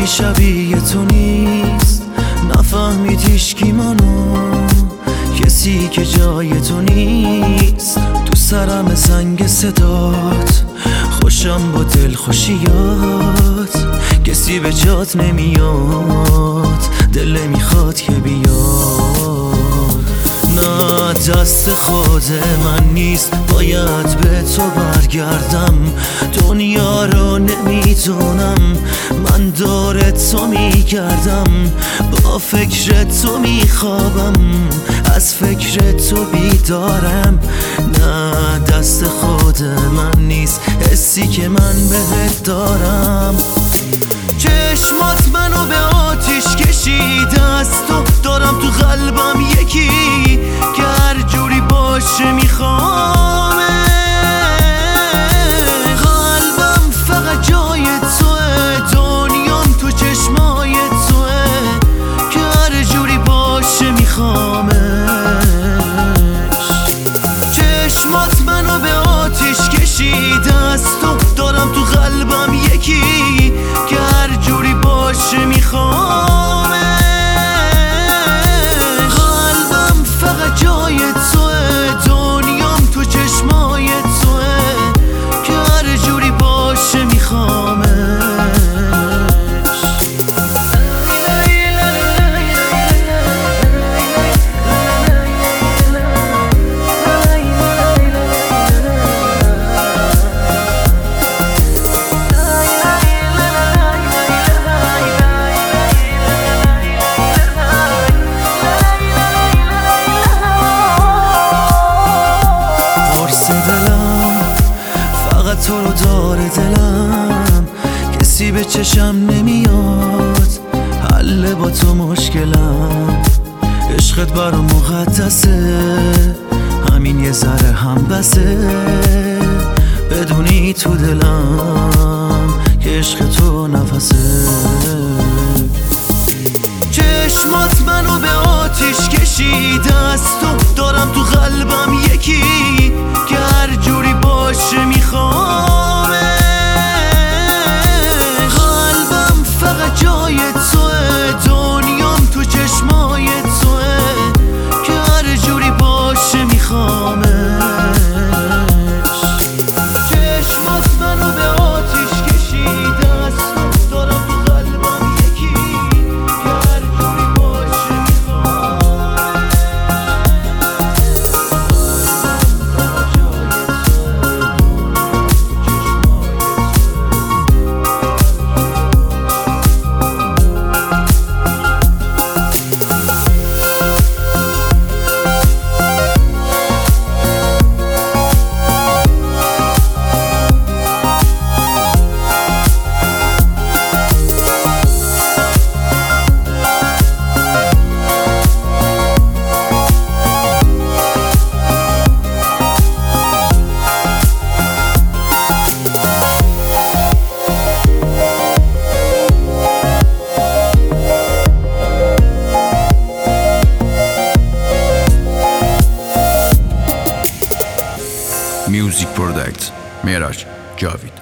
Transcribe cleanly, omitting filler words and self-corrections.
شبیه تو نیست، نفهمید هیچکی منو، کسی که جای تو نیست. تو سرم زنگ صدات، خوشم با دلخوشیات، کسی به جات نمیاد، دل نمیخواد که بیاد. نه دست خود من نیست، باید به تو برگردم. دنیا رو نمیدونم، من دور تو میگردم، با فکر تو میخوابم، از فکر تو بیدارم. نه دست خود من نیست، حسی که من بهت دارم. چشمات منو به آتیش کشیده، از تو دارم تو قلبم یکی که هر جوری باشه میخوامه. قلبم فقط جای توه، دنیام تو چشمای توه که هر جوری باشه میخوامش. چشمات منو به آتیش کشیده، از تو دارم تو قلبم یکی که هر جوری باشه میخوامه. قلبم فقط جای توه، دنیام تو چشمای توه که هر جوری باشه میخوامش. دلم فقط تو رو داره، دلم کسی به چشم نمیاد، حل با تو مشکلم. عشقت برام مقدسه، همین یه ذره هم بسه، بدونی تو دلم که عشق تو نفسه. چشمات منو به آتیش کشیده، از تو دارم تو قلبم یکی که هر جوری باشه میخوامه. قلبم فقط جای توه، دنیام تو چشمای توه که هر جوری باشه میخوامش. چشمات منو به آتیش کشیده، از تو دارم تو قلبم یکی که هر جوری باشه میخوامش. Music Product Meraç Cavit.